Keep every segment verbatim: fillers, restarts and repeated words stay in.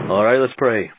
All right, let's pray.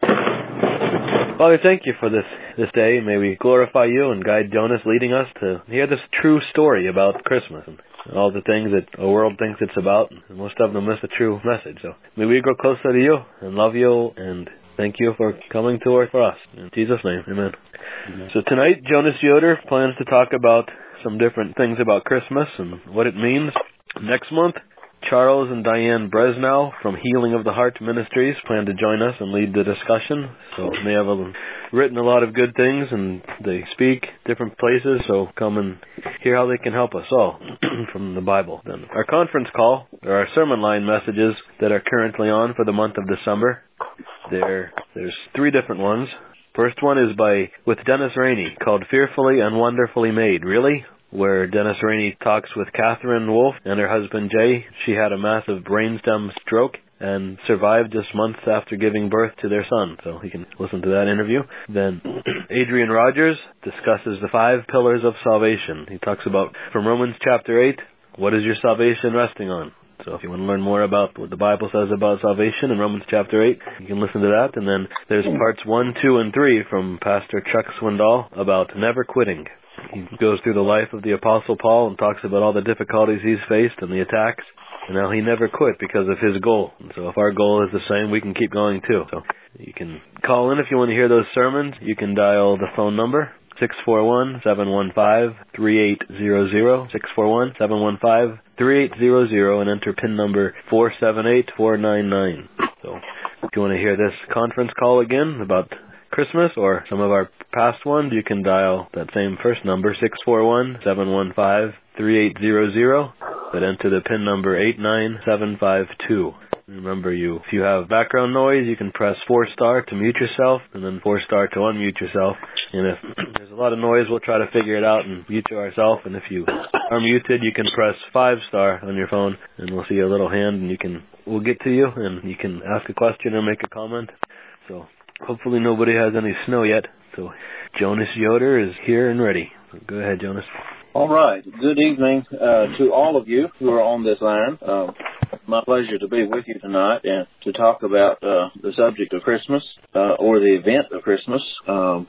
Father, thank you for this, this day. May we glorify you and guide Jonas, leading us to hear this true story about Christmas and all the things that the world thinks it's about. And most of them miss the true message. So may we grow closer to you and love you, and thank you for coming to work for us. In Jesus' name, amen. Amen. So tonight, Jonas Yoder plans to talk about some different things about Christmas and what it means. Next month, Charles and Diane Bresnow from Healing of the Heart Ministries plan to join us and lead the discussion. So they have a, written a lot of good things, and they speak different places, so come and hear how they can help us all from the Bible. Then our conference call, there are sermon line messages that are currently on for the month of December. There, there's three different ones. First one is by with Dennis Rainey, called Fearfully and Wonderfully Made. Really? Where Dennis Rainey talks with Catherine Wolf and her husband Jay. She had a massive brainstem stroke and survived just months after giving birth to their son. So you can listen to that interview. Then Adrian Rogers discusses the five pillars of salvation. He talks about, from Romans chapter eight, what is your salvation resting on? So if you want to learn more about what the Bible says about salvation in Romans chapter eight, you can listen to that. And then there's parts one, two, and three from Pastor Chuck Swindoll about never quitting. He goes through the life of the Apostle Paul and talks about all the difficulties he's faced and the attacks, and how he never quit because of his goal. And so if our goal is the same, we can keep going too. So you can call in if you want to hear those sermons. You can dial the phone number, six four one, seven one five, three eight zero zero, six four one, seven one five, three eight zero zero, and enter PIN number four seven eight four nine nine. So if you want to hear this conference call again about Christmas or some of our past ones, you can dial that same first number, six four one, seven one five, three eight zero zero, but enter the PIN number eight nine seven five two. Remember, you if you have background noise, you can press four star to mute yourself, and then four star to unmute yourself. And if there's a lot of noise, we'll try to figure it out and mute you ourselves. And if you are muted, you can press five star on your phone, and we'll see a little hand, and you can we'll get to you, and you can ask a question or make a comment. So hopefully nobody has any snow yet. So Jonas Yoder is here and ready. So go ahead, Jonas. All right. Good evening uh, to all of you who are on this line. Uh, my pleasure to be with you tonight and to talk about uh, the subject of Christmas uh, or the event of Christmas. Um,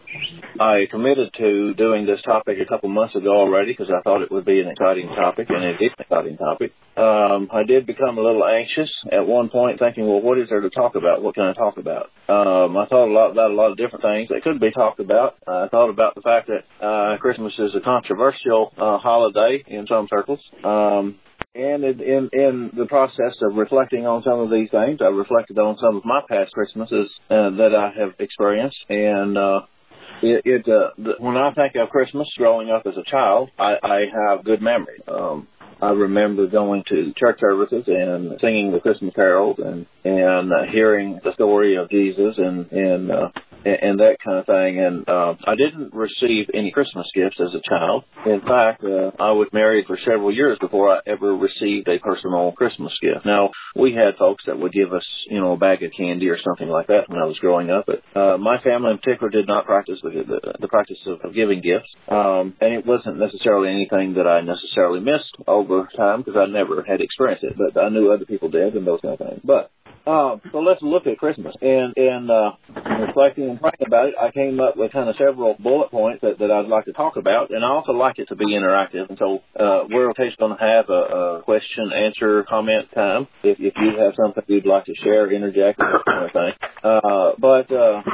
I committed to doing this topic a couple months ago already because I thought it would be an exciting topic, and it is an exciting topic. Um, I did become a little anxious at one point, thinking, well, what is there to talk about? What can I talk about? Um, I thought a lot about a lot of different things that could be talked about. I thought about the fact that uh, Christmas is a controversial uh, holiday in some circles. Um, and in, in, in the process of reflecting on some of these things, I reflected on some of my past Christmases uh, that I have experienced. And uh, it, it uh, the, when I think of Christmas growing up as a child, I, I have good memories. Um, I remember going to church services and singing the Christmas carols and and uh, hearing the story of Jesus and and uh, and that kind of thing. And uh, I didn't receive any Christmas gifts as a child. In fact, uh, I was married for several years before I ever received a personal Christmas gift. Now, we had folks that would give us, you know, a bag of candy or something like that when I was growing up. But uh, my family in particular did not practice the, the, the practice of, of giving gifts, um, and it wasn't necessarily anything that I necessarily missed over time because I never had experienced it, but I knew other people did and those kind of things. But Uh, so let's look at Christmas. And, and uh, reflecting and praying about it, I came up with kind of several bullet points that, that I'd like to talk about. And I also like it to be interactive. And so uh, we're occasionally going to have a, a question, answer, comment time. If, if you have something you'd like to share, interject, that kind of thing. Uh, but uh,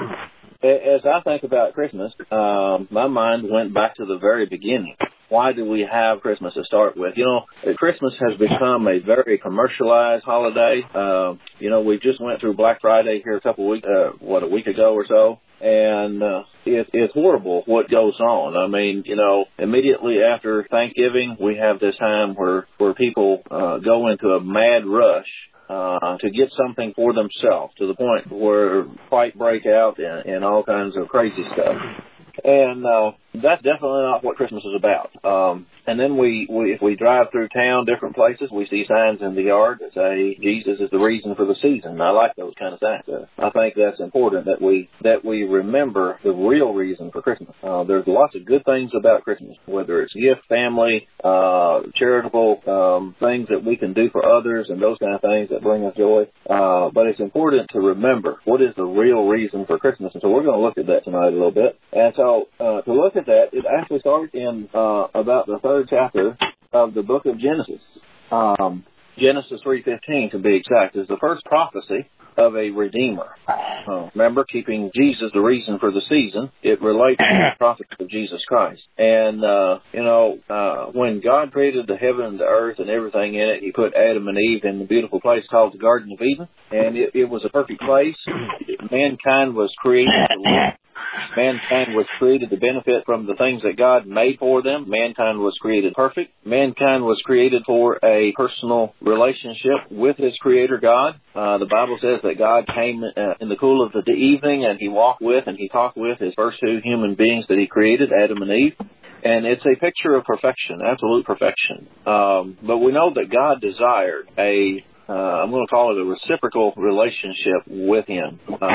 as I think about Christmas, um, my mind went back to the very beginning. Why do we have Christmas to start with? You know, Christmas has become a very commercialized holiday. Uh, you know, we just went through Black Friday here a couple of weeks, uh, what, a week ago or so. And uh, it, it's horrible what goes on. I mean, you know, immediately after Thanksgiving, we have this time where, where people uh, go into a mad rush Uh, to get something for themselves, to the point where fight break out and, and all kinds of crazy stuff. And uh, that's definitely not what Christmas is about. Um, and then we, we, if we drive through town, different places, we see signs in the yard that say Jesus is the reason for the season. I like those kind of signs. Uh, I think that's important that we that we remember the real reason for Christmas. Uh, there's lots of good things about Christmas, whether it's gift, family, uh, charitable um, things that we can do for others, and those kind of things that bring us joy. Uh, but it's important to remember what is the real reason for Christmas. And so we're going to look at that tonight a little bit. And so uh, to look at that, it actually starts in uh, about the third chapter of the book of Genesis. Um, Genesis three fifteen, to be exact, is the first prophecy of a Redeemer. Uh, remember, keeping Jesus the reason for the season, it relates to the prophecy of Jesus Christ. And, uh, you know, uh, when God created the heaven and the earth and everything in it, he put Adam and Eve in the beautiful place called the Garden of Eden. And it, it was a perfect place. Mankind was created to live. Mankind was created to benefit from the things that God made for them. Mankind was created perfect. Mankind was created for a personal relationship with his Creator God. Uh, the Bible says that God came uh, in the cool of the evening, and he walked with and he talked with his first two human beings that he created, Adam and Eve. And it's a picture of perfection, absolute perfection. Um, but we know that God desired a, uh, I'm going to call it a reciprocal relationship with him. Uh,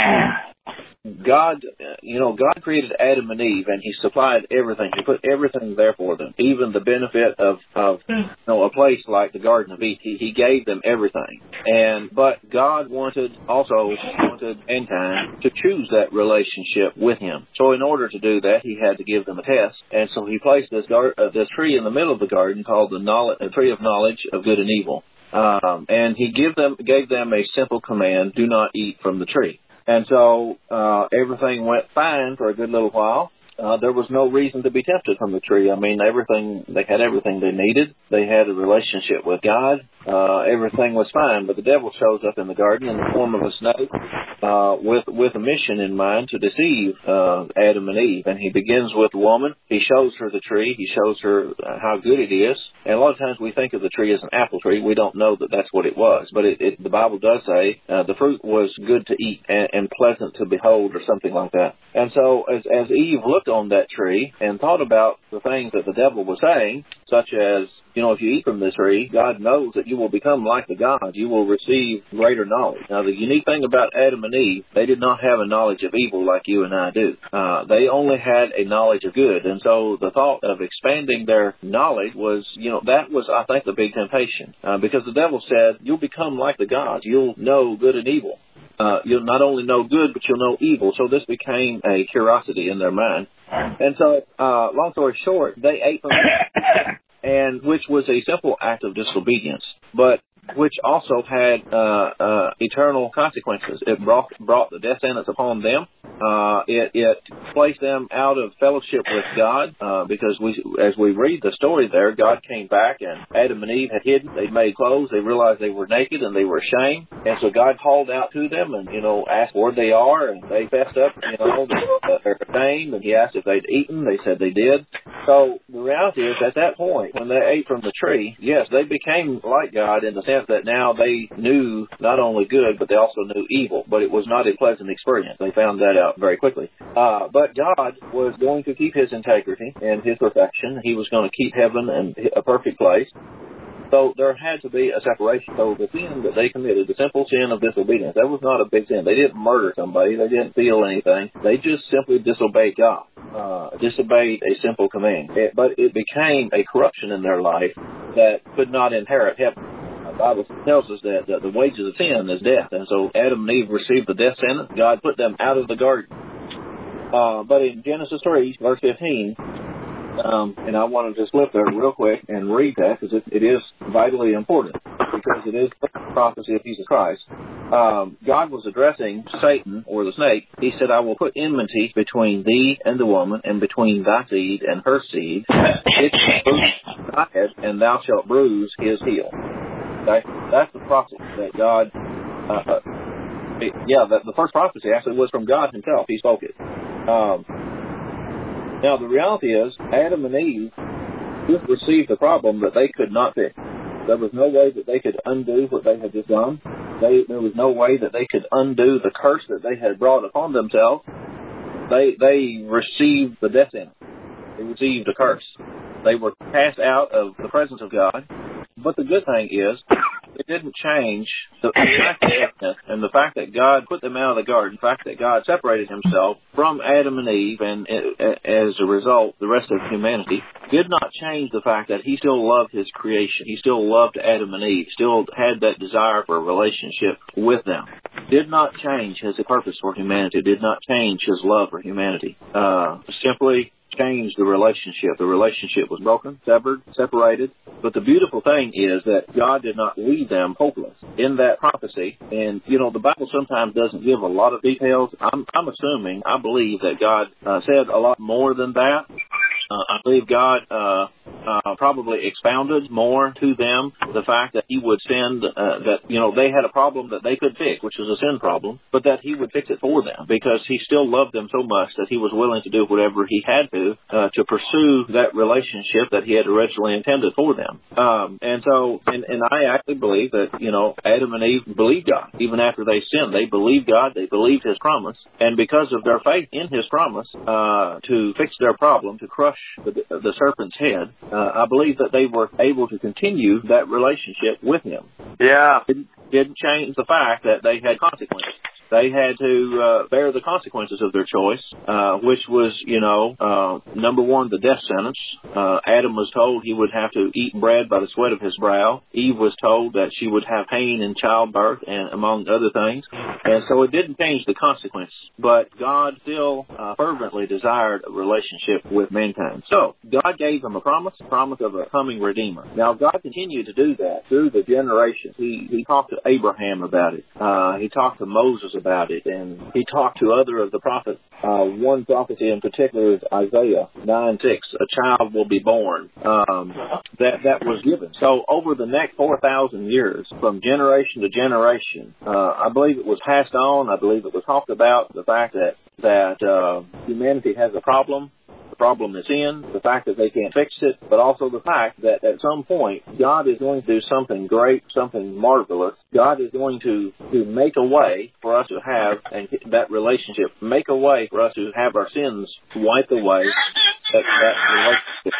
God, you know, God created Adam and Eve, and he supplied everything. He put everything there for them, even the benefit of, of you know, a place like the Garden of Eden. He, he gave them everything. And but God wanted, also wanted mankind to choose that relationship with him. So in order to do that, he had to give them a test. And so he placed this, gar- uh, this tree in the middle of the garden called the knowledge, a tree of knowledge of good and evil. Um, and he give them, gave them a simple command: do not eat from the tree. And so uh, everything went fine for a good little while. Uh, there was no reason to be tempted from the tree. I mean, everything, they had everything they needed. They had a relationship with God. Uh, everything was fine, but the devil shows up in the garden in the form of a snake, uh, with, with a mission in mind to deceive, uh, Adam and Eve. And he begins with the woman. He shows her the tree. He shows her uh, how good it is. And a lot of times we think of the tree as an apple tree. We don't know that that's what it was. But it, it, the Bible does say, uh, the fruit was good to eat and, and pleasant to behold, or something like that. And so as, as Eve looked on that tree and thought about the things that the devil was saying, such as, you know, if you eat from this tree, God knows that you will become like the gods. You will receive greater knowledge. Now, the unique thing about Adam and Eve, they did not have a knowledge of evil like you and I do. Uh, they only had a knowledge of good. And so the thought of expanding their knowledge was, you know, that was, I think, the big temptation. Uh, because the devil said, you'll become like the gods. You'll know good and evil. Uh, you'll not only know good, but you'll know evil. So this became a curiosity in their mind. And so, uh, long story short, they ate from it, and which was a simple act of disobedience, but which also had uh, uh, eternal consequences. It brought brought the death sentence upon them. Uh, it, it placed them out of fellowship with God, uh, because we, as we read the story there, God came back and Adam and Eve had hidden. They made clothes. They realized they were naked and they were ashamed. And so God called out to them and, you know, asked where they are, and they fessed up, you know, that they're ashamed. And he asked if they'd eaten. They said they did. So the reality is, at that point, when they ate from the tree, yes, they became like God in the sense that now they knew not only good, but they also knew evil. But it was not a pleasant experience. They found that out very quickly. Uh, but God was going to keep his integrity and his perfection. He was going to keep heaven and a perfect place. So there had to be a separation. So the sin that they committed, the simple sin of disobedience, that was not a big sin. They didn't murder somebody. They didn't steal anything. They just simply disobeyed God, uh, disobeyed a simple command. It, but it became a corruption in their life that could not inherit heaven. The Bible tells us that, that the wages of sin is death. And so Adam and Eve received the death sentence. God put them out of the garden. Uh, but in Genesis three, verse fifteen, um, and I want to just flip there real quick and read that, because it, it is vitally important, because it is the prophecy of Jesus Christ. Um, God was addressing Satan, or the snake. He said, I will put enmity between thee and the woman, and between thy seed and her seed. It shall bruise thy head, and thou shalt bruise his heel. Okay? That's the prophecy that God, uh, uh, it, yeah, the, the first prophecy actually was from God himself. He spoke it. Um, now, the reality is, Adam and Eve just received a problem that they could not fix. There was no way that they could undo what they had just done. They, there was no way that they could undo the curse that they had brought upon themselves. They they received the death sentence. they received a curse. They were cast out of the presence of God. But the good thing is, it didn't change the fact that, and the fact that God put them out of the garden, the fact that God separated himself from Adam and Eve, and as a result, the rest of humanity, did not change the fact that he still loved his creation. He still loved Adam and Eve, still had that desire for a relationship with them. Did not change his purpose for humanity, did not change his love for humanity. Uh, simply changed the relationship. The relationship was broken, severed, separated. But the beautiful thing is that God did not leave them hopeless in that prophecy. And, you know, the Bible sometimes doesn't give a lot of details. I'm, I'm assuming, I believe that God uh, said a lot more than that. Uh, I believe God uh, uh, probably expounded more to them the fact that he would send, uh, that, you know, they had a problem that they could fix, which was a sin problem, but that he would fix it for them because he still loved them so much that he was willing to do whatever he had to uh, to pursue that relationship that he had originally intended for them. Um, and so, and, and I actually believe that, you know, Adam and Eve believed God. Even after they sinned, they believed God, they believed his promise, and because of their faith in his promise uh, to fix their problem, to crush the, the serpent's head, uh, I believe that they were able to continue that relationship with him. Yeah. Didn't, didn't change the fact that they had consequences. They had to uh, bear the consequences of their choice, uh, which was, you know, uh, number one, the death sentence. Uh, Adam was told he would have to eat bread by the sweat of his brow. Eve was told that she would have pain in childbirth, and among other things. And so it didn't change the consequence, but God still uh, fervently desired a relationship with mankind. So God gave them a promise, a promise of a coming Redeemer. Now, God continued to do that through the generations. He, he talked to Abraham about it. Uh, he talked to Moses about it, and he talked to other of the prophets. Uh, one prophecy in particular is Isaiah nine six, a child will be born. Um, that, that was given. So over the next four thousand years, from generation to generation, uh, I believe it was passed on. I believe it was talked about, the fact that, that uh, humanity has a problem. The problem is sin, the fact that they can't fix it, but also the fact that at some point, God is going to do something great, something marvelous. God is going to, to make a way for us to have and that relationship, make a way for us to have our sins wiped away. That, that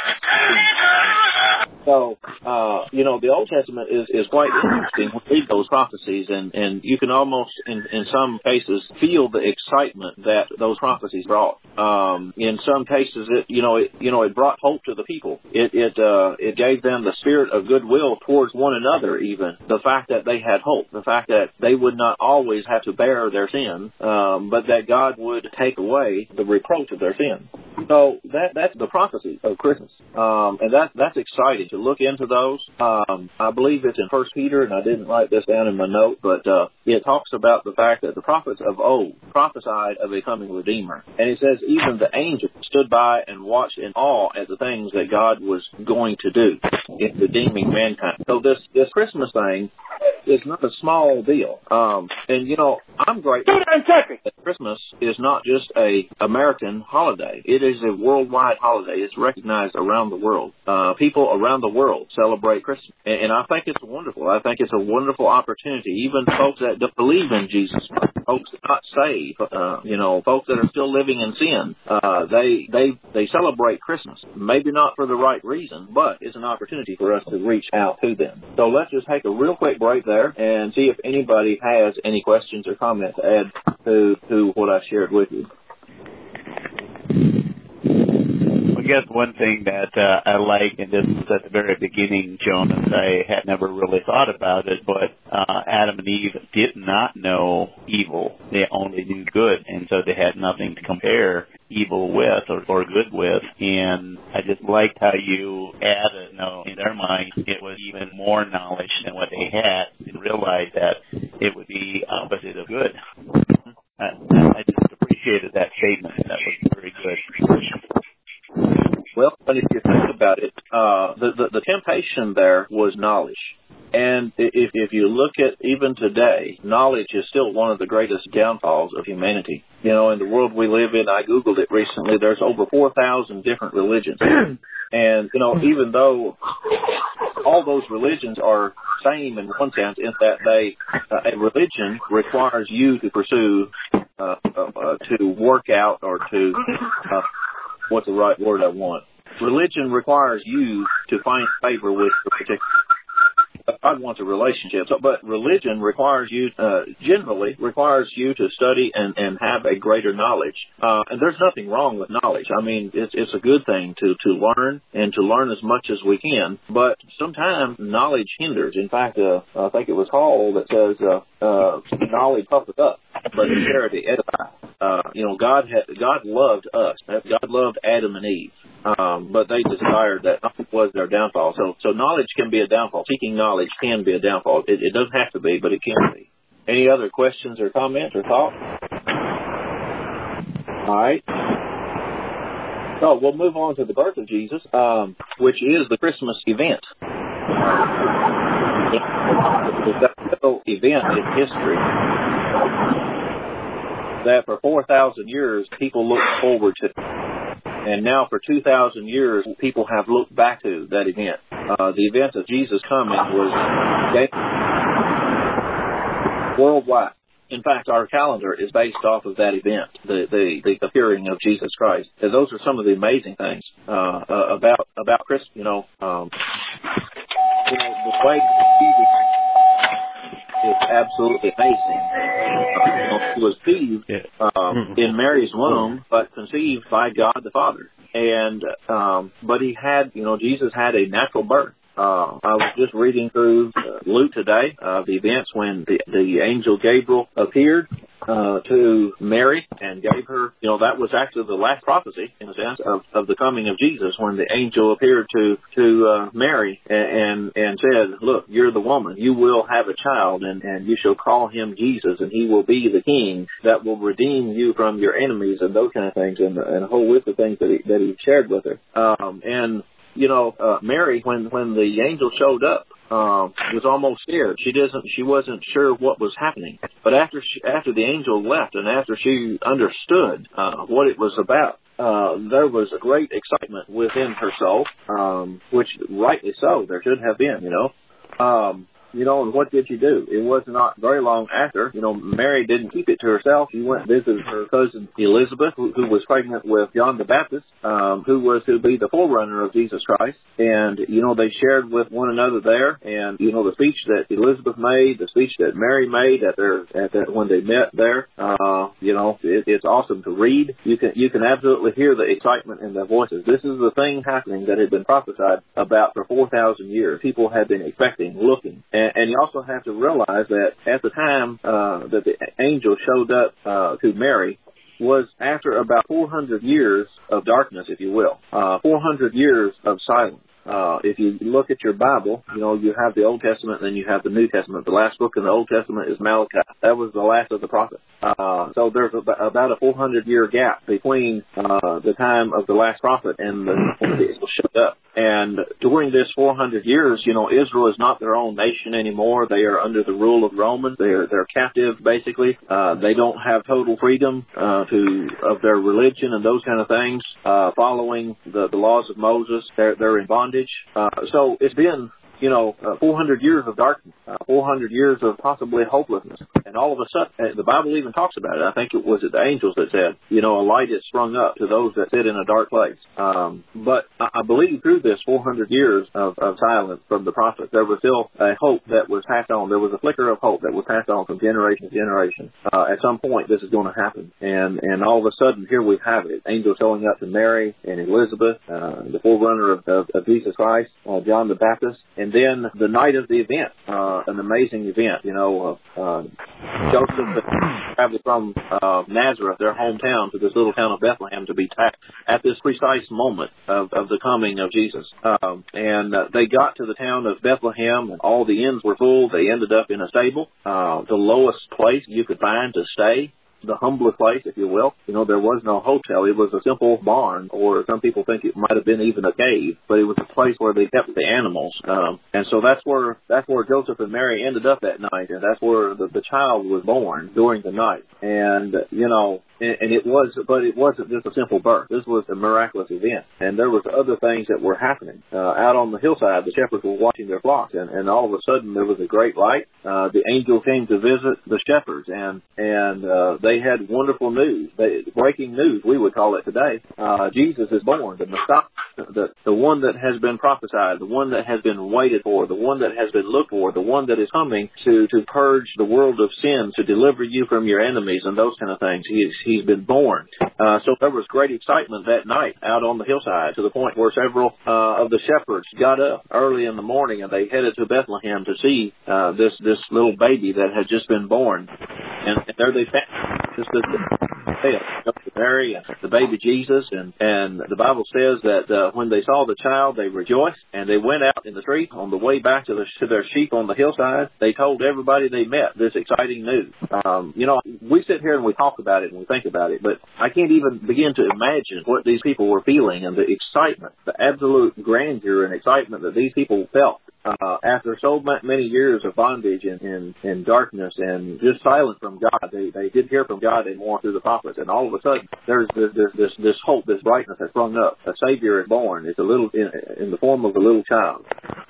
relationship. So, uh, you know, the Old Testament is, is quite interesting. We read those prophecies, and, and you can almost, in, in some cases, feel the excitement that those prophecies brought. Um, in some cases, it, you know, it, you know, it brought hope to the people. It, it, uh, it gave them the spirit of goodwill towards one another, even. The fact that they had hope, the fact that they would not always have to bear their sin, um, but that God would take away the reproach of their sin. So that, that's the prophecy of Christmas. Um, and that, that's exciting to look into those. Um, I believe it's in First Peter, and I didn't write this down in my note, but uh, it talks about the fact that the prophets of old prophesied of a coming Redeemer. And it says even the angels stood by and watched in awe at the things that God was going to do in redeeming mankind. So this, this Christmas thing is not a small deal. Um, and, you know, I'm grateful that Christmas is not just a American holiday. It is a worldwide holiday. It's recognized around the world. Uh, people around the world celebrate Christmas. And, and I think it's wonderful. I think it's a wonderful opportunity. Even folks that don't believe in Jesus, folks that are not saved, uh, you know, folks that are still living in sin, uh, they, they, they celebrate Christmas. Maybe not for the right reason, but it's an opportunity for us to reach out to them. So let's just take a real quick break there and see if anybody has any questions or comments to add to, to what I shared with you. I guess one thing that uh, I like, and this is at the very beginning, Jonas, I had never really thought about it, but uh, Adam and Eve did not know evil. They only knew good, and so they had nothing to compare evil with or, or good with. And I just liked how you added, you know, in their mind, it was even more knowledge than what they had, and realized that it would be opposite of good. I, I just appreciated that statement. That was very good. Well, but if you think about it, uh, the, the, the temptation there was knowledge. And if, if you look at even today, knowledge is still one of the greatest downfalls of humanity. You know, in the world we live in, I Googled it recently, there's over four thousand different religions. And, you know, even though all those religions are same in one sense, in that they, uh, a religion requires you to pursue, uh, uh, to work out or to uh, what's the right word I want. Religion requires you to find favor with a particular. God wants a relationship, so, but religion requires you, uh, generally requires you to study and, and have a greater knowledge. Uh, and there's nothing wrong with knowledge. I mean, it's, it's a good thing to, to learn and to learn as much as we can. But sometimes knowledge hinders. In fact, uh, I think it was Hall that says, uh, uh, knowledge puffeth up, but charity edifies. Uh, you know, God had, God loved us. God loved Adam and Eve. Um, but they desired that was their downfall. So, so knowledge can be a downfall. Seeking knowledge can be a downfall. It, it doesn't have to be, but it can be. Any other questions or comments or thoughts? All right. So we'll move on to the birth of Jesus, um, which is the Christmas event. It's that little event in history that for four thousand years people look forward to. And now for two thousand years, people have looked back to that event. Uh, the event of Jesus coming was worldwide. In fact, our calendar is based off of that event, the, the, the appearing of Jesus Christ. And those are some of the amazing things uh, uh, about about Christmas. You know, um, you know the way Jesus is absolutely amazing. Uh, he was conceived um, in Mary's womb, but conceived by God the Father. And um, but he had, you know, Jesus had a natural birth. Uh, I was just reading through uh, Luke today, uh, the events when the, the angel Gabriel appeared uh, to Mary and gave her, you know, that was actually the last prophecy, in a sense, of, of the coming of Jesus, when the angel appeared to to uh, Mary and, and and said, look, you're the woman, you will have a child, and, and you shall call him Jesus, and he will be the king that will redeem you from your enemies, and those kind of things, and, and a whole list of things that he, that he shared with her. Um, and You know, uh, Mary, when, when the angel showed up, uh, was almost scared. She doesn't, she wasn't sure what was happening. But after she, after the angel left, and after she understood uh, what it was about, uh, there was a great excitement within her soul, um, which rightly so, there should have been. You know. Um, You know, and what did she do? It was not very long after, you know, Mary didn't keep it to herself. She went and visited her cousin Elizabeth, who, who was pregnant with John the Baptist, um, who was to be the forerunner of Jesus Christ. And, you know, they shared with one another there. And, you know, the speech that Elizabeth made, the speech that Mary made at their, at that, when they met there, uh, you know, it, it's awesome to read. You can, you can absolutely hear the excitement in their voices. This is the thing happening that had been prophesied about for four thousand years. People had been expecting, looking. And, and you also have to realize that at the time uh, that the angel showed up uh, to Mary was after about four hundred years of darkness, if you will, uh, four hundred years of silence. Uh, if you look at your Bible, you know, you have the Old Testament and then you have the New Testament. The last book in the Old Testament is Malachi. That was the last of the prophets. Uh, so there's about a four hundred year gap between uh, the time of the last prophet and the, when the angel showed up. And during this four hundred years, you know, Israel is not their own nation anymore. They are under the rule of Romans. They're they're captive, basically. Uh, they don't have total freedom uh, to of their religion and those kind of things. Uh, following the, the laws of Moses, they're they're in bondage. Uh, so it's been, you know, uh, four hundred years of darkness, uh, four hundred years of possibly hopelessness. And all of a sudden, uh, the Bible even talks about it. I think it was the angels that said, you know, a light is sprung up to those that sit in a dark place. Um, but I, I believe through this four hundred years of, of silence from the prophets, there was still a hope that was passed on. There was a flicker of hope that was passed on from generation to generation. Uh, at some point, this is going to happen. And, and all of a sudden, here we have it. Angels showing up to Mary and Elizabeth, uh, the forerunner of, of, of Jesus Christ, uh, John the Baptist. And then the night of the event, uh, an amazing event, you know, uh, uh, Joseph traveled from uh, Nazareth, their hometown, to this little town of Bethlehem to be taxed at this precise moment of, of the coming of Jesus. Um, and uh, they got to the town of Bethlehem, and all the inns were full. They ended up in a stable, uh, the lowest place you could find to stay. The humblest place, if you will. You know, there was no hotel. It was a simple barn, or some people think it might have been even a cave, but it was a place where they kept the animals. Um, and so that's where that's where Joseph and Mary ended up that night, and that's where the, the child was born during the night. And, you know, and, and it was, but it wasn't just a simple birth. This was a miraculous event, and there was other things that were happening uh, out on the hillside. The shepherds were watching their flocks, and, and all of a sudden there was a great light. Uh, the angel came to visit the shepherds, and and uh, they had wonderful news, they, breaking news, we would call it today. Uh, Jesus is born, the Messiah, the the one that has been prophesied, the one that has been waited for, the one that has been looked for, the one that is coming to to purge the world of sin, to deliver you from your enemies, and those kind of things. He's he's been born. Uh, so there was great excitement that night out on the hillside, to the point where several uh, of the shepherds got up early in the morning and they headed to Bethlehem to see uh, this this little baby that had just been born. And, and there they found this, this, this, Mary and the baby Jesus, and, and the Bible says that uh, when they saw the child, they rejoiced, and they went out in the street on the way back to, the, to their sheep on the hillside. They told everybody they met this exciting news. Um, you know, we sit here and we talk about it and we think about it, but I can't even begin to imagine what these people were feeling and the excitement, the absolute grandeur and excitement that these people felt. Uh, after so many years of bondage and, and, and darkness and just silent from God, they, they did hear from God and more through the prophets. And all of a sudden, there's this, this, this, this hope, this brightness has sprung up. A Savior is born. It's a little in, in the form of a little child.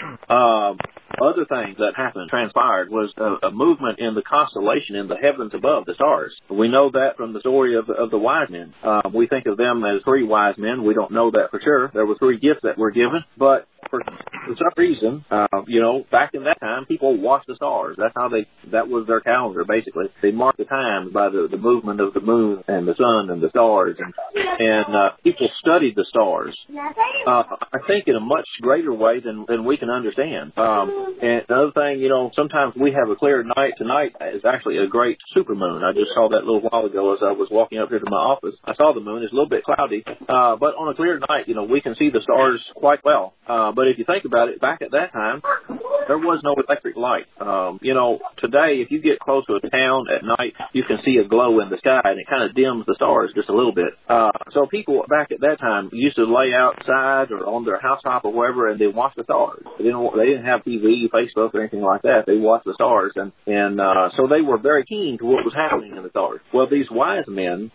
Um, other things that happened, transpired, was a, a movement in the constellation in the heavens above, the stars. We know that from the story of, of the wise men. Uh, we think of them as three wise men. We don't know that for sure. There were three gifts that were given, but for, for some reason, uh, you know, back in that time, people watched the stars. That's how they, that was their calendar, basically. They marked the times by the, the movement of the moon and the sun and the stars, and, and uh, people studied the stars, uh, I think, in a much greater way than, than we can understand. Um, and another thing, you know, sometimes we have a clear night. Tonight is actually a great supermoon. I just saw that a little while ago as I was walking up here to my office. I saw the moon. It's a little bit cloudy, uh, but on a clear night, you know, we can see the stars quite well. Uh, but if you think about it, back at that time, there was no electric light. Um, you know, today, if you get close to a town at night, you can see a glow in the sky, and it kind of dims the stars just a little bit. Uh, so people back at that time used to lay outside or on their housetop or wherever, and they watch the stars. They didn't, they didn't have T V, Facebook, or anything like that. They watched the stars, and, and uh, so they were very keen to what was happening in the stars. Well, these wise men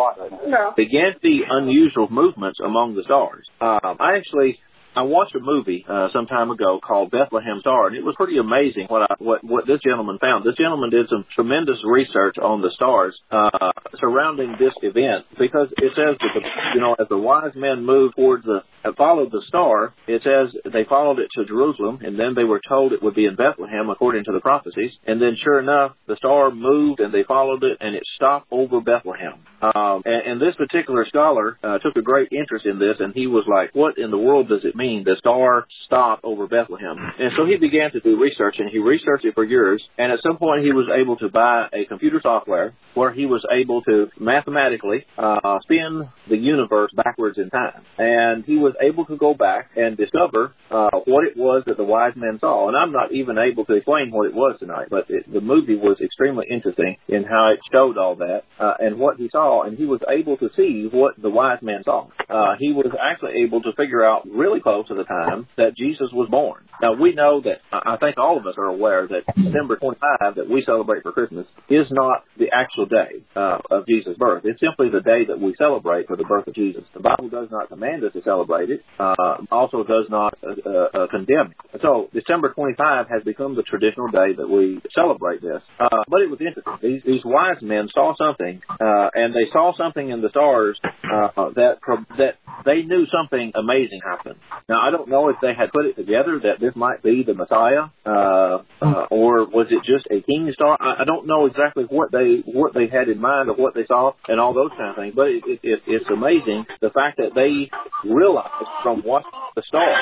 began to see unusual movements among the stars. Um, I actually... I watched a movie uh, some time ago called Bethlehem Star, and it was pretty amazing what I, what what this gentleman found. This gentleman did some tremendous research on the stars uh, surrounding this event, because it says that the, you know, as the wise men moved towards the uh, followed the star, it says they followed it to Jerusalem, and then they were told it would be in Bethlehem according to the prophecies. And then, sure enough, the star moved, and they followed it, and it stopped over Bethlehem. Um, and, and this particular scholar uh, took a great interest in this, and he was like, "What in the world does it mean? The star stopped over Bethlehem?" And so he began to do research, and he researched it for years, and at some point he was able to buy a computer software where he was able to mathematically uh, spin the universe backwards in time. And he was able to go back and discover uh, what it was that the wise men saw. And I'm not even able to explain what it was tonight, but it, the movie was extremely interesting in how it showed all that uh, and what he saw, and he was able to see what the wise men saw. Uh, he was actually able to figure out really close to the time that Jesus was born. Now, we know that, I think all of us are aware that December twenty-fifth, that we celebrate for Christmas, is not the actual day uh, of Jesus' birth. It's simply the day that we celebrate for the birth of Jesus. The Bible does not command us to celebrate it, uh, also does not uh, uh, condemn it. So, December twenty-fifth has become the traditional day that we celebrate this. Uh, but it was interesting. These, these wise men saw something, uh, and they saw something in the stars uh, that that they knew something amazing happened. Now, I don't know if they had put it together that this might be the Messiah, uh, uh, or was it just a king star? I, I don't know exactly what they what they had in mind or what they saw and all those kind of things. But it, it, it, it's amazing the fact that they realized from watching the stars.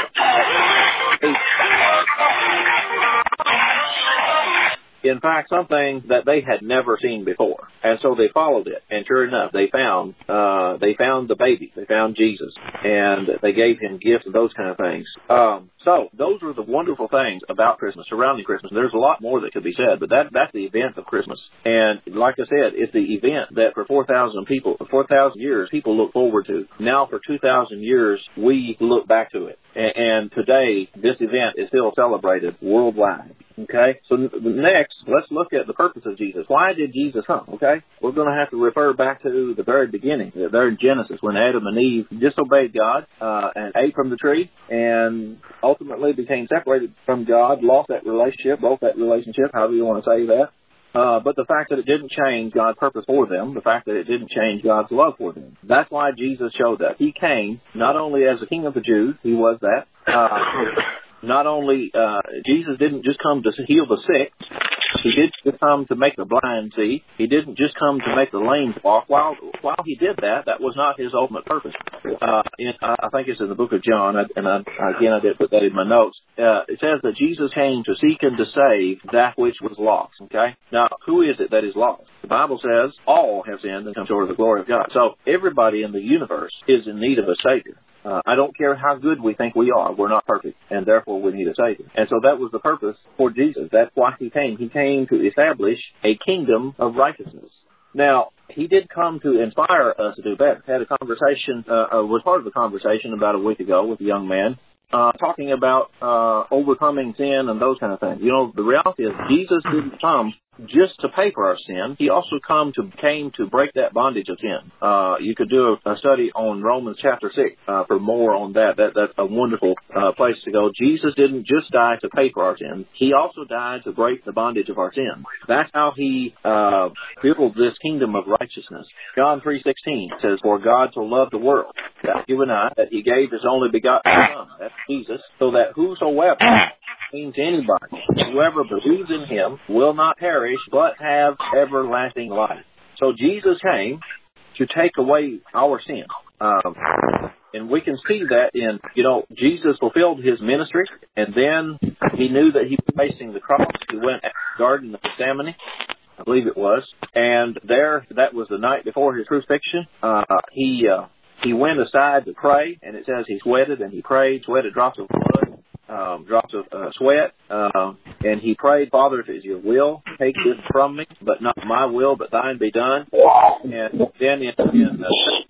In fact, something that they had never seen before, and so they followed it. And sure enough, they found uh, they found the baby, they found Jesus, and they gave him gifts and those kind of things. Um, so those are the wonderful things about Christmas, surrounding Christmas. There's a lot more that could be said, but that that's the event of Christmas. And like I said, it's the event that for four thousand people, for four thousand years, people look forward to. Now, for two thousand years, we look back to it. And, and today, this event is still celebrated worldwide. Okay, so next, let's look at the purpose of Jesus. Why did Jesus come? Okay, we're going to have to refer back to the very beginning, there in Genesis, when Adam and Eve disobeyed God uh, and ate from the tree, and ultimately became separated from God, lost that relationship, broke that relationship, however you want to say that. Uh, but the fact that it didn't change God's purpose for them, the fact that it didn't change God's love for them, that's why Jesus showed up. He came not only as the King of the Jews, he was that. Uh, not only, uh, Jesus didn't just come to heal the sick, he didn't just come to make the blind see. He didn't just come to make the lame walk. While while he did that, that was not his ultimate purpose. Uh, in, I think it's in the book of John, and I, again, I did put that in my notes. Uh, it says that Jesus came to seek and to save that which was lost. Okay? Now, who is it that is lost? The Bible says all have sinned and come short of the glory of God. So everybody in the universe is in need of a Savior. Uh, I don't care how good we think we are. We're not perfect, and therefore we need a Savior. And so that was the purpose for Jesus. That's why he came. He came to establish a kingdom of righteousness. Now, he did come to inspire us to do better. I had a conversation, uh, was part of a conversation about a week ago with a young man, uh, talking about uh, overcoming sin and those kind of things. You know, the reality is Jesus didn't come just to pay for our sin. He also come to came to break that bondage of sin. Uh, you could do a, a study on Romans chapter six uh, for more on that. That that's a wonderful uh, place to go. Jesus didn't just die to pay for our sin. He also died to break the bondage of our sin. That's how he uh, built this kingdom of righteousness. John three sixteen says, "For God so loved the world, that you and I, that he gave his only begotten Son," that's Jesus, "so that whosoever," means anybody, whoever believes in him will not perish but have everlasting life. So Jesus came to take away our sin. Um, and we can see that in, you know, Jesus fulfilled his ministry, and then he knew that he was facing the cross. He went at the Garden of Gethsemane, I believe it was, and there, that was the night before his crucifixion. Uh, he uh, he went aside to pray, and it says he sweated and he prayed, sweated drops of blood. Um, drops of uh, sweat, uh, and he prayed, "Father, if it is your will, take this from me, but not my will, but thine be done." And then in, in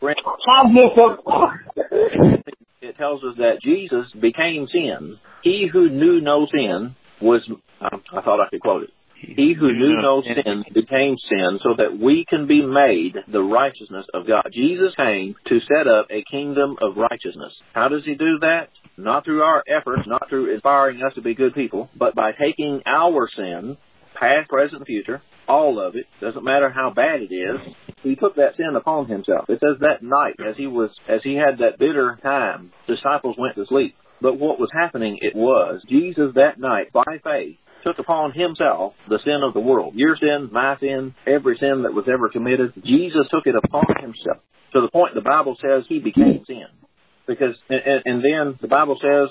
uh, it tells us that Jesus became sin. He who knew no sin was, um, I thought I could quote it. He who knew no sin became sin so that we can be made the righteousness of God. Jesus came to set up a kingdom of righteousness. How does he do that? Not through our efforts, not through inspiring us to be good people, but by taking our sin, past, present, and future, all of it, doesn't matter how bad it is, he took that sin upon himself. It says that night, as he was, as he had that bitter time, disciples went to sleep. But what was happening, it was, Jesus that night, by faith, took upon himself the sin of the world. Your sin, my sin, every sin that was ever committed. Jesus took it upon himself to the point the Bible says he became sin. Because, and, and then the Bible says,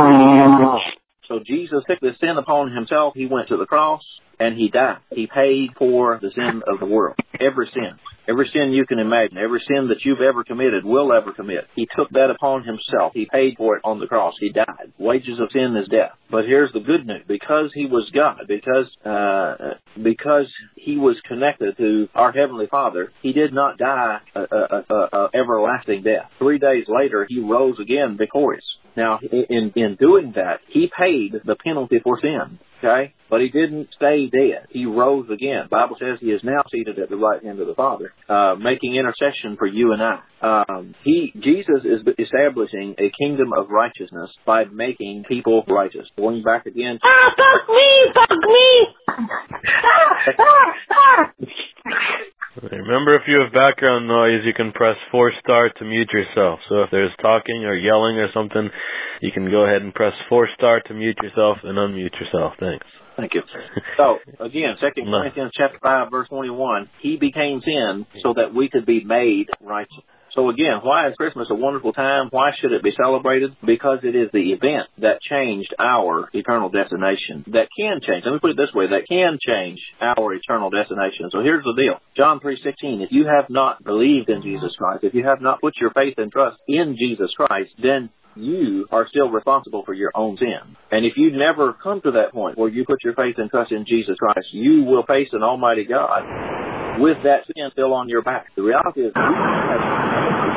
so Jesus took the sin upon himself. He went to the cross and he died. He paid for the sin of the world. Every sin. Every sin you can imagine. Every sin that you've ever committed, will ever commit. He took that upon himself. He paid for it on the cross. He died. Wages of sin is death. But here's the good news. Because he was God, because uh, because he was connected to our Heavenly Father, he did not die a, a, a, a everlasting death. Three days later, he rose again victorious. Now, in, in doing that, he paid the penalty for sin. Okay? But he didn't stay dead. He rose again. The Bible says he is now seated at the right hand of the Father, uh, making intercession for you and I. Um, he, Jesus is establishing a kingdom of righteousness by making people righteous. Going back again. Ah, fuck me! Fuck me! Remember, if you have background noise, you can press four star to mute yourself. So if there's talking or yelling or something, you can go ahead and press four star to mute yourself and unmute yourself. Thanks. Thank you. So, again, Second Corinthians chapter five, verse twenty-one, he became sin so that we could be made righteous. So again, why is Christmas a wonderful time? Why should it be celebrated? Because it is the event that changed our eternal destination. That can change. Let me put it this way. That can change our eternal destination. So here's the deal. John three sixteen. If you have not believed in Jesus Christ, if you have not put your faith and trust in Jesus Christ, then you are still responsible for your own sin. And if you never come to that point where you put your faith and trust in Jesus Christ, you will face an almighty God with that sin still on your back. The reality is,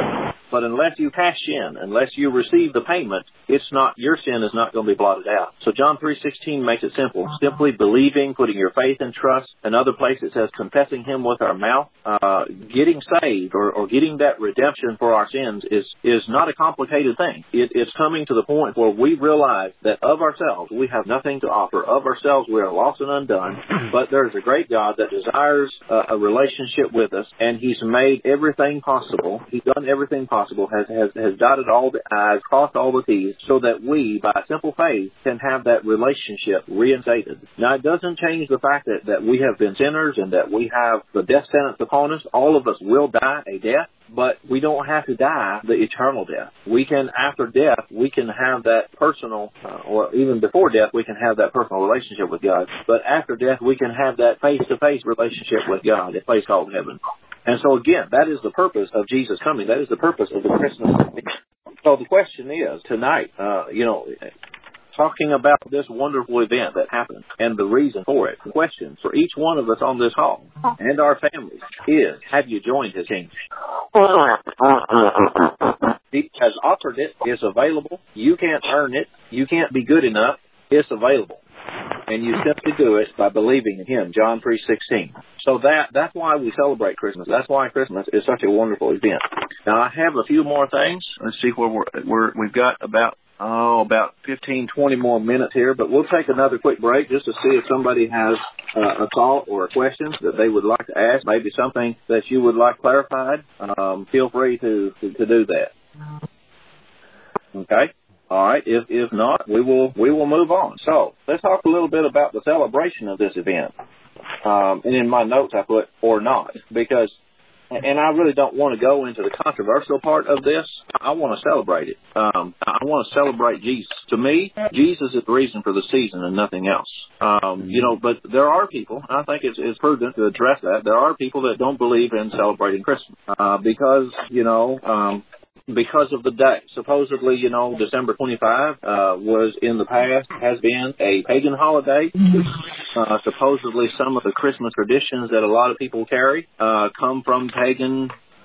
But unless you cash in, unless you receive the payment, it's not, your sin is not going to be blotted out. So John three sixteen makes it simple. Simply believing, putting your faith and trust. Another place it says confessing him with our mouth. Uh, getting saved or, or getting that redemption for our sins is, is not a complicated thing. It, it's coming to the point where we realize that of ourselves, we have nothing to offer. Of ourselves, we are lost and undone. But there's a great God that desires uh, a relationship with us, and he's made everything possible. He's done everything possible, has, has, has dotted all the I's, crossed all the T's, so that we, by simple faith, can have that relationship reinstated. Now, it doesn't change the fact that, that we have been sinners and that we have the death sentence upon us. All of us will die a death, but we don't have to die the eternal death. We can, after death, we can have that personal, uh, or even before death, we can have that personal relationship with God. But after death, we can have that face-to-face relationship with God, a place called heaven. And so, again, that is the purpose of Jesus coming. That is the purpose of the Christmas. So the question is, tonight, uh, you know, talking about this wonderful event that happened and the reason for it, the question for each one of us on this call and our families is, have you joined his kingdom? He has offered it. It's available. You can't earn it. You can't be good enough. It's available. And you simply do it by believing in him, John three sixteen. So that that's why we celebrate Christmas. That's why Christmas is such a wonderful event. Now, I have a few more things. Let's see where we're, we're we've got about oh about fifteen, twenty more minutes here, but we'll take another quick break just to see if somebody has uh, a thought or a question that they would like to ask, maybe something that you would like clarified. Um, feel free to, to, to do that. Okay. All right. If if not, we will we will move on. So let's talk a little bit about the celebration of this event. Um, and in my notes, I put or not, because, and I really don't want to go into the controversial part of this. I want to celebrate it. Um, I want to celebrate Jesus. To me, Jesus is the reason for the season and nothing else. Um, you know, but there are people, and I think it's, it's prudent to address that. There are people that don't believe in celebrating Christmas uh, because, you know, um, because of the day. Supposedly, you know, December twenty-fifth uh, was in the past, has been a pagan holiday. Uh, supposedly some of the Christmas traditions that a lot of people carry uh, come from pagan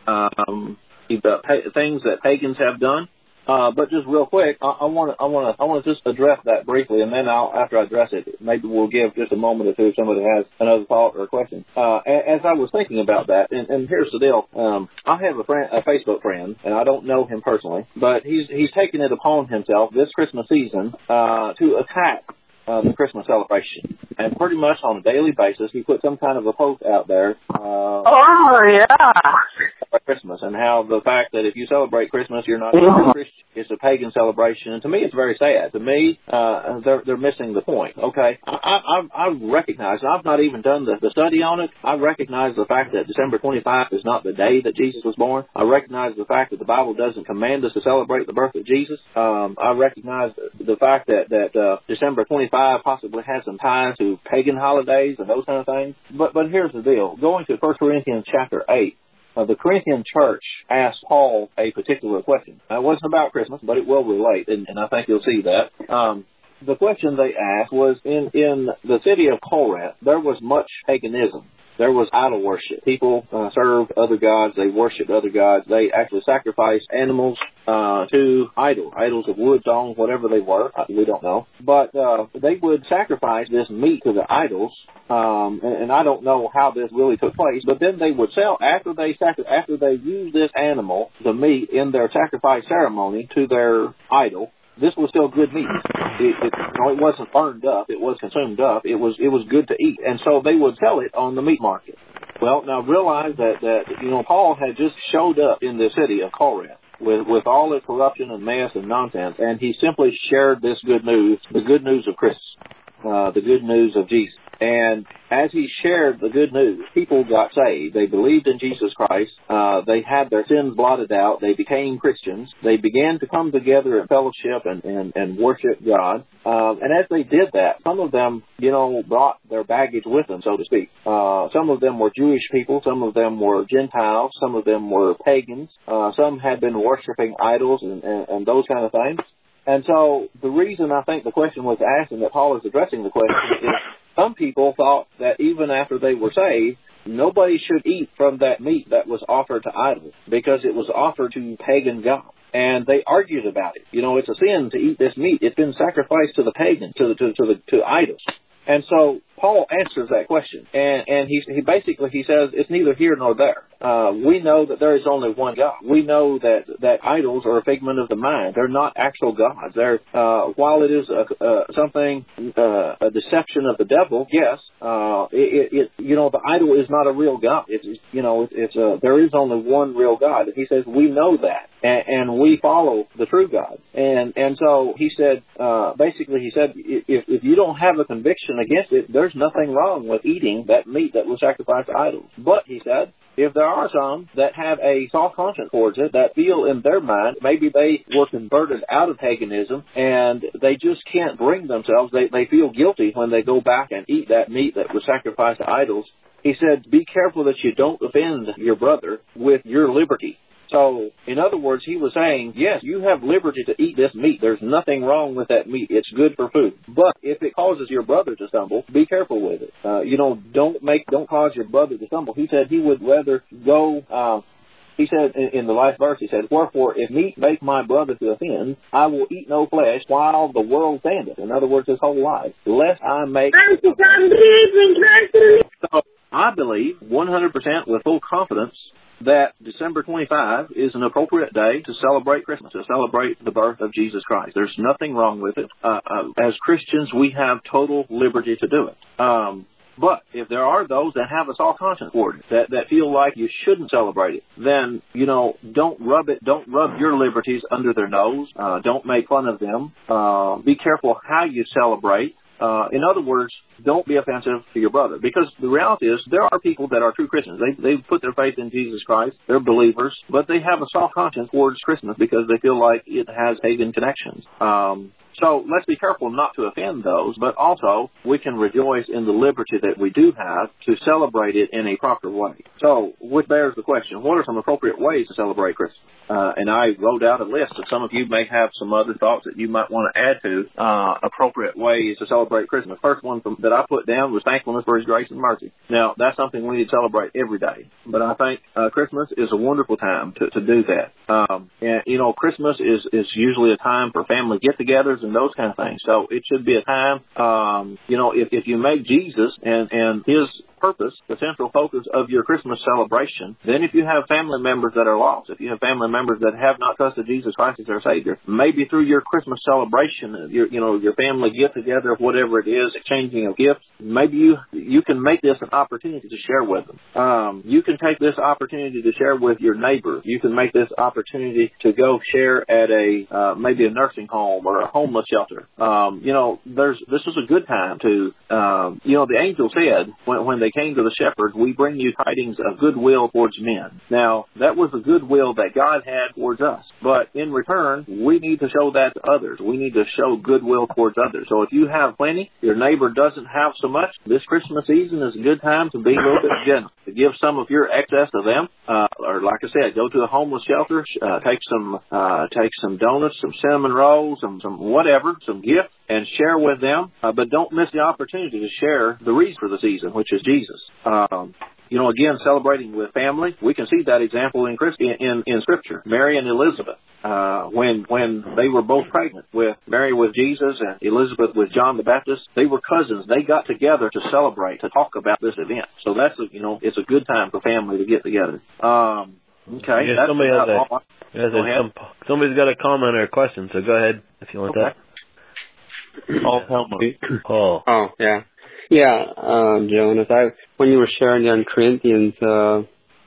um, things that pagans have done. Uh, but just real quick, I want to, I want to, I want to just address that briefly, and then I'll, after I address it, maybe we'll give just a moment or two if somebody has another thought or a question. Uh, as I was thinking about that, and, and here's the deal: um, I have a friend, a Facebook friend, and I don't know him personally, but he's he's taken it upon himself this Christmas season uh, to attack Uh, the Christmas celebration. And pretty much on a daily basis, he put some kind of a post out there. Uh, oh, yeah. Christmas, and how the fact that if you celebrate Christmas, you're not a Christian. It's a pagan celebration. And to me, it's very sad. To me, uh, they're, they're missing the point. Okay. I, I, I recognize, and I've not even done the, the study on it. I recognize the fact that December twenty-fifth is not the day that Jesus was born. I recognize the fact that the Bible doesn't command us to celebrate the birth of Jesus. Um, I recognize the fact that, that, uh, December twenty-fifth possibly has some ties to pagan holidays and those kind of things. But, but here's the deal. Going to First Corinthians chapter eight, Uh, the Corinthian church asked Paul a particular question. Now, it wasn't about Christmas, but it will relate, and, and I think you'll see that. Um, the question they asked was, in, in the city of Corinth, there was much paganism. There was idol worship. People uh, served other gods. They worshiped other gods. They actually sacrificed animals uh, to idols, idols of wood, stone, whatever they were. We don't know. But uh, they would sacrifice this meat to the idols, um, and, and I don't know how this really took place. But then they would sell, after they sacri- after they used this animal, the meat, in their sacrifice ceremony to their idol, this was still good meat. It, it, you know, it wasn't burned up. It was consumed up. It was it was good to eat. And so they would sell it on the meat market. Well, now realize that, that you know, Paul had just showed up in the city of Corinth with, with all the corruption and mess and nonsense, and he simply shared this good news, the good news of Christ, uh, the good news of Jesus. And as he shared the good news, people got saved. They believed in Jesus Christ. Uh, they had their sins blotted out. They became Christians. They began to come together in fellowship and, and, and worship God. Um, and as they did that, some of them, you know, brought their baggage with them, so to speak. Uh, some of them were Jewish people. Some of them were Gentiles. Some of them were pagans. Uh, some had been worshiping idols and, and, and those kind of things. And so the reason I think the question was asked and that Paul is addressing the question is some people thought that even after they were saved, nobody should eat from that meat that was offered to idols because it was offered to pagan gods. And they argued about it. You know, it's a sin to eat this meat. It's been sacrificed to the pagan, to the to, to the to idols. And so Paul answers that question, and and he he basically he says it's neither here nor there. Uh, we know that there is only one God. We know that, that idols are a figment of the mind. They're not actual gods. They're uh, while it is a, uh, something uh, a deception of the devil. Yes, uh, it, it you know the idol is not a real God. It's you know it, it's a, there is only one real God. He says we know that, and, and we follow the true God. And and so he said uh, basically he said if if you don't have a conviction against it, there's nothing wrong with eating that meat that was sacrificed to idols. But he said, if there are some that have a soft conscience towards it, that feel in their mind, maybe they were converted out of paganism and they just can't bring themselves, they, they feel guilty when they go back and eat that meat that was sacrificed to idols. He said, be careful that you don't offend your brother with your liberty. So, in other words, he was saying, yes, you have liberty to eat this meat. There's nothing wrong with that meat. It's good for food. But if it causes your brother to stumble, be careful with it. Uh, you know, don't make, don't cause your brother to stumble. He said he would rather go, uh, he said in, in the last verse, he said, wherefore, if meat make my brother to offend, I will eat no flesh while the world standeth. In other words, his whole life, lest I make... So, I believe one hundred percent with full confidence that December twenty-fifth is an appropriate day to celebrate Christmas, to celebrate the birth of Jesus Christ. There's nothing wrong with it. Uh, uh, as Christians, we have total liberty to do it. Um, but if there are those that have a soft conscience toward it, that, that feel like you shouldn't celebrate it, then, you know, don't rub it, don't rub your liberties under their nose. Uh, don't make fun of them. Uh, be careful how you celebrate. Uh, in other words, don't be offensive to your brother. Because the reality is, there are people that are true Christians. They, they've put their faith in Jesus Christ. They're believers. But they have a soft conscience towards Christmas because they feel like it has pagan connections. Um, so let's be careful not to offend those. But also, we can rejoice in the liberty that we do have to celebrate it in a proper way. So, which bears the question, what are some appropriate ways to celebrate Christmas? Uh, and I wrote out a list, and some of you may have some other thoughts that you might want to add to uh, appropriate ways to celebrate Christmas. First one from, that I put down was thankfulness for His grace and mercy. Now, that's something we need to celebrate every day. But I think uh, Christmas is a wonderful time to, to do that. Um, and, you know, Christmas is, is usually a time for family get-togethers and those kind of things. So it should be a time, um, you know, if, if you make Jesus and, and His purpose the central focus of your Christmas celebration, then if you have family members that are lost, if you have family members that have not trusted Jesus Christ as their Savior, maybe through your Christmas celebration, your, you know, your family get together, whatever it is, exchanging of gifts, maybe you you can make this an opportunity to share with them. Um, you can take this opportunity to share with your neighbor. You can make this opportunity to go share at a uh, maybe a nursing home or a homeless shelter. Um, you know, there's this is a good time to, um, you know, the angel said when, when they came to the shepherd, we bring you tidings of goodwill towards men. Now, that was the goodwill that God had towards us. But in return, we need to show that to others. We need to show goodwill towards others. So if you have plenty, your neighbor doesn't have so much, this Christmas season is a good time to be a little bit generous, to give some of your excess to them. Uh, or like I said, go to a homeless shelter, uh, take some uh, take some donuts, some cinnamon rolls, some, some whatever, some gifts, and share with them. Uh, but don't miss the opportunity to share the reason for the season, which is Jesus. Um, you know, again, celebrating with family, we can see that example in Christ, in, in, in Scripture. Mary and Elizabeth, uh, when when they were both pregnant, with Mary with Jesus and Elizabeth with John the Baptist, they were cousins. They got together to celebrate, to talk about this event. So that's, a, you know, it's a good time for family to get together. Um, okay. Yeah, that's somebody has a, all. has a, some, somebody's got a comment or a question, so go ahead if you want okay. that. Paul Helmut. Paul. Oh, yeah. Yeah, uh, Jonas, I, when you were sharing on Corinthians, uh,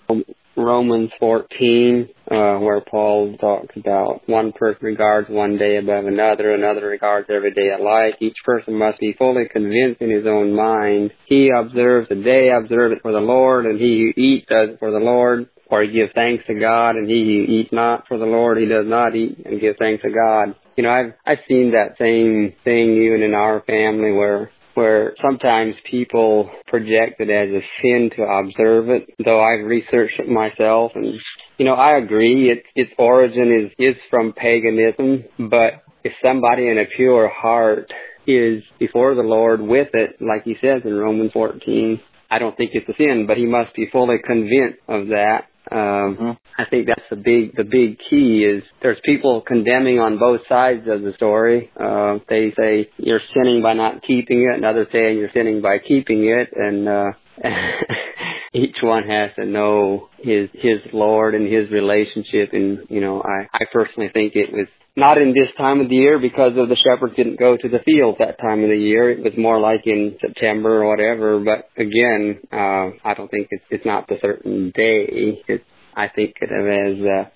Romans fourteen, uh, where Paul talks about one person regards one day above another, another regards every day alike. Each person must be fully convinced in his own mind. He observes the day, observe it for the Lord, and he who eats does it for the Lord. Or he gives thanks to God, and he who eats not for the Lord, he does not eat and give thanks to God. You know, I've I've seen that same thing even in our family where where sometimes people project it as a sin to observe it, though I've researched it myself. And, you know, I agree, it, its origin is, is from paganism, but if somebody in a pure heart is before the Lord with it, like he says in Romans fourteen, I don't think it's a sin, but he must be fully convinced of that. Um, mm-hmm. I think that's the big, the big key is there's people condemning on both sides of the story. Uh, they say you're sinning by not keeping it, and others say you're sinning by keeping it, and, uh, each one has to know his, his Lord and his relationship. And, you know, I, I personally think it was not in this time of the year because of the shepherds didn't go to the field that time of the year. It was more like in September or whatever. But again, uh, I don't think it's, it's not the certain day. It's, I think of it as, uh,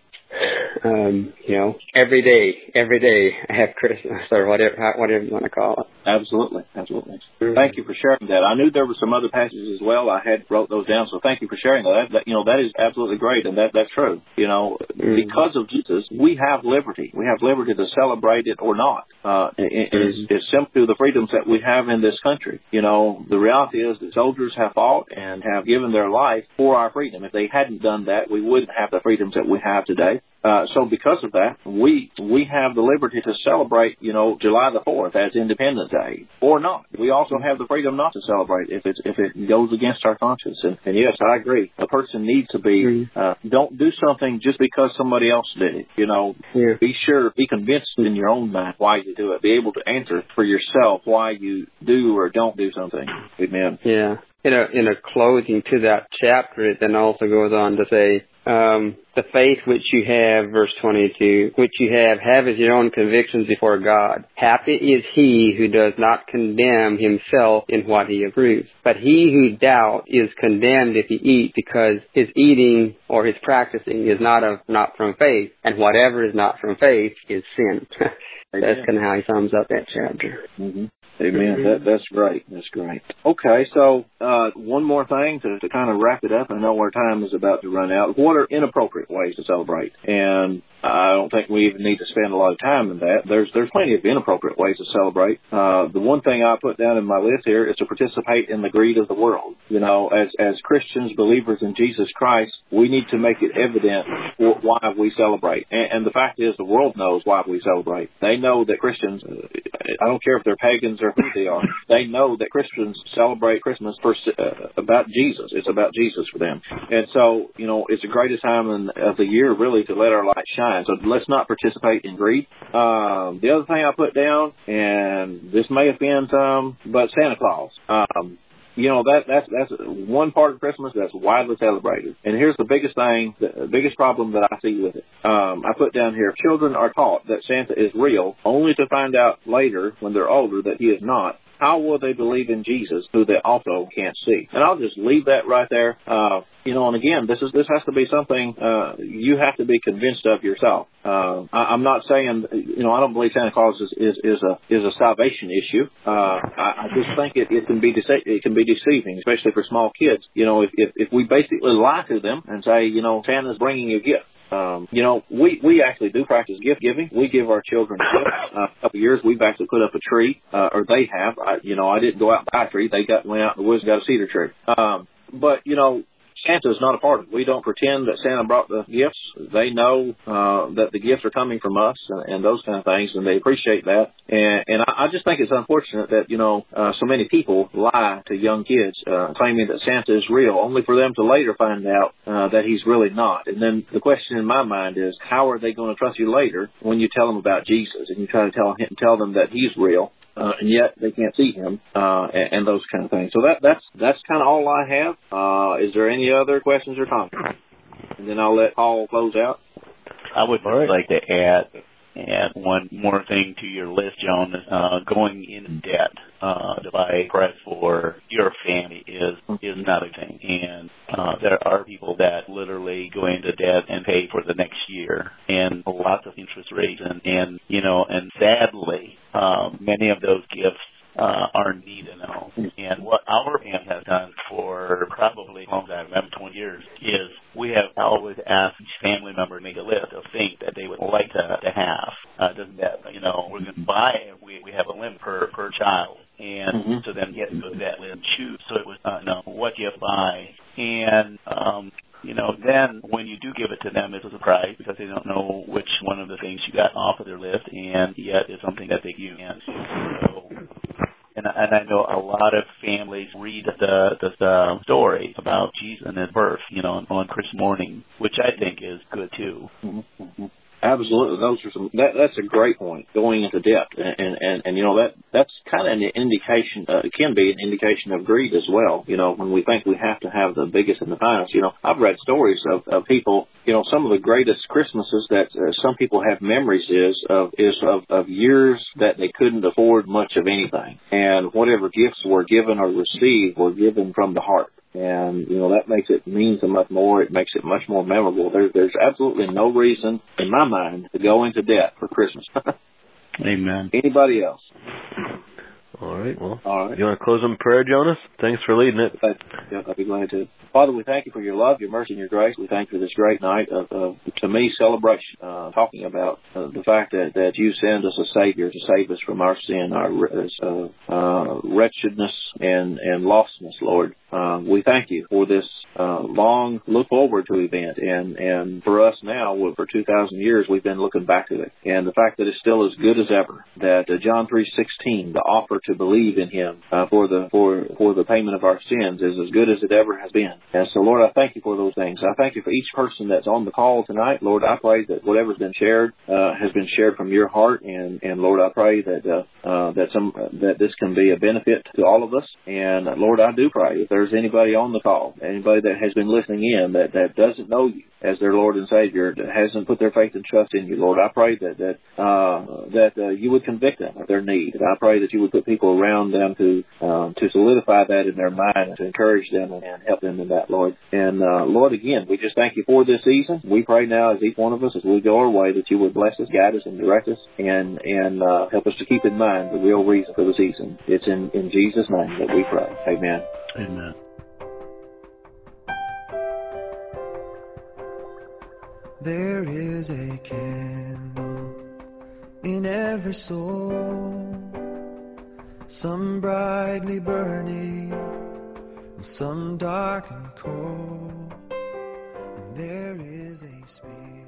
um, you know, every day, every day I have Christmas or whatever, whatever you want to call it. Absolutely, absolutely. Mm-hmm. Thank you for sharing that. I knew there were some other passages as well. I had wrote those down, so thank you for sharing that. that you know, that is absolutely great, and that that's true. You know, mm-hmm. because of Jesus, we have liberty. We have liberty to celebrate it or not. Uh, it, mm-hmm. it's, it's simply the freedoms that we have in this country. You know, the reality is that soldiers have fought and have given their life for our freedom. If they hadn't done that, we wouldn't have the freedoms that we have today. Uh, so because of that, we we have the liberty to celebrate, you know, July the fourth as Independence Day, or not. We also have the freedom not to celebrate if it's if it goes against our conscience. And, and yes, I agree. A person needs to be uh, don't do something just because somebody else did it. You know, yeah. Be sure, be convinced in your own mind why you do it. Be able to answer for yourself why you do or don't do something. Amen. Yeah. In a in a closing to that chapter, it then also goes on to say, um, the faith which you have, verse twenty-two, which you have, have as your own convictions before God. Happy is he who does not condemn himself in what he approves. But he who doubts is condemned if he eats, because his eating or his practicing is not of not from faith, and whatever is not from faith is sin. That's kind of how he sums up that chapter. Mm-hmm. Amen. Mm-hmm. That, that's great. That's great. Okay, so uh, one more thing to, to kind of wrap it up. I know our time is about to run out. What are inappropriate ways to celebrate? And I don't think we even need to spend a lot of time in that. There's there's plenty of inappropriate ways to celebrate. Uh, the one thing I put down in my list here is to participate in the greed of the world. You know, as as Christians, believers in Jesus Christ, we need to make it evident why we celebrate. And, and the fact is, the world knows why we celebrate. They know that Christians, I don't care if they're pagans or who they are, they know that Christians celebrate Christmas for, uh, about Jesus. It's about Jesus for them. And so, you know, it's the greatest time in, of the year, really, to let our light shine. So let's not participate in greed. Um, the other thing I put down, and this may offend some, but Santa Claus. Um, You know, that that's that's one part of Christmas that's widely celebrated. And here's the biggest thing, the biggest problem that I see with it. Um, I put down here, children are taught that Santa is real, only to find out later, when they're older, that he is not. How will they believe in Jesus, who they also can't see? And I'll just leave that right there. Uh, you know, and again, this is this has to be something uh, you have to be convinced of yourself. Uh, I, I'm not saying, you know, I don't believe Santa Claus is, is, is a is a salvation issue. Uh, I, I just think it, it can be dece- it can be deceiving, especially for small kids. You know, if, if if we basically lie to them and say, you know, Santa's bringing you a gift. Um, you know, we, we actually do practice gift giving. We give our children gifts. Uh, a couple of years, we've actually put up a tree, uh, or they have. I, you know, I didn't go out and buy a tree. They got went out in the woods and got a cedar tree. Um, but, you know, Santa's not a part of it. We don't pretend that Santa brought the gifts. They know uh, that the gifts are coming from us and, and those kind of things, and they appreciate that. And, and I, I just think it's unfortunate that, you know, uh, so many people lie to young kids, uh, claiming that Santa is real, only for them to later find out uh, that he's really not. And then the question in my mind is, how are they going to trust you later when you tell them about Jesus and you try to tell him, tell them that he's real? Uh, and yet they can't see him, uh, and, and those kind of things. So that, that's, that's kind of all I have. Uh, is there any other questions or comments? And then I'll let Paul close out. I would right. like to add, add one more thing to your list, John. Uh, going in debt, uh, to buy bread for your family is, is not a thing. And, uh, there are people that literally go into debt and pay for the next year, and lots of interest rates, and, and, you know, and sadly, Um, many of those gifts uh, are needed now. And what our family has done for probably, as long as I remember, twenty years, is we have always asked each family member to make a list of things that they would like to, to have. Uh, doesn't that, you know, we're going to buy, we, we have a limit per, per child. And mm-hmm. so then get to go to that list and choose. So it was, uh, you know, what you buy. And, um, you know, then when you do give it to them, it's a surprise because they don't know which one of the things you got off of their list, and yet it's something that they use. And so And, and I know a lot of families read the, the, the story about Jesus and his birth, you know, on, on Christmas morning, which I think is good too. Mm-hmm. Mm-hmm. Absolutely, those are some. That, that's a great point. Going into depth, and and, and, and you know that that's kind of an indication. Uh, it can be an indication of greed as well. You know, when we think we have to have the biggest and the finest. You know, I've read stories of, of people. You know, some of the greatest Christmases that uh, some people have memories is of is of, of years that they couldn't afford much of anything, and whatever gifts were given or received were given from the heart. And, you know, that makes it mean so much more. It makes it much more memorable. There, there's absolutely no reason, in my mind, to go into debt for Christmas. Amen. Anybody else? All right, well, All right. You want to close in prayer, Jonas? Thanks for leading it. Yeah, I'd be glad to. Father, we thank you for your love, your mercy, and your grace. We thank you for this great night of, of to me, celebration, uh, talking about uh, the fact that, that you send us a Savior to save us from our sin, our uh, uh, wretchedness, and, and lostness, Lord. Uh, we thank you for this uh, long look forward to event, and, and for us now, for two thousand years, we've been looking back to it. And the fact that it's still as good as ever, that uh, John three sixteen, the offer to believe in him uh, for the for for the payment of our sins, is as good as it ever has been. And so, Lord, I thank you for those things. I thank you for each person that's on the call tonight. Lord, I pray that whatever's been shared uh, has been shared from your heart, and, and Lord, I pray that uh, uh, that some uh, that this can be a benefit to all of us. And uh, Lord, I do pray if there's anybody on the call, anybody that has been listening in that, that doesn't know you as their Lord and Savior, that hasn't put their faith and trust in you, Lord, I pray that that uh, that uh, you would convict them of their need. And I pray that you would put people around them to um, to solidify that in their mind and to encourage them and help them in that, Lord. And uh, Lord, again, we just thank you for this season. We pray now as each one of us, as we go our way, that you would bless us, guide us, and direct us, and and uh, help us to keep in mind the real reason for the season. It's in, in Jesus' name that we pray. Amen. Amen. There is a candle in every soul, some brightly burning, and some dark and cold, and there is a spirit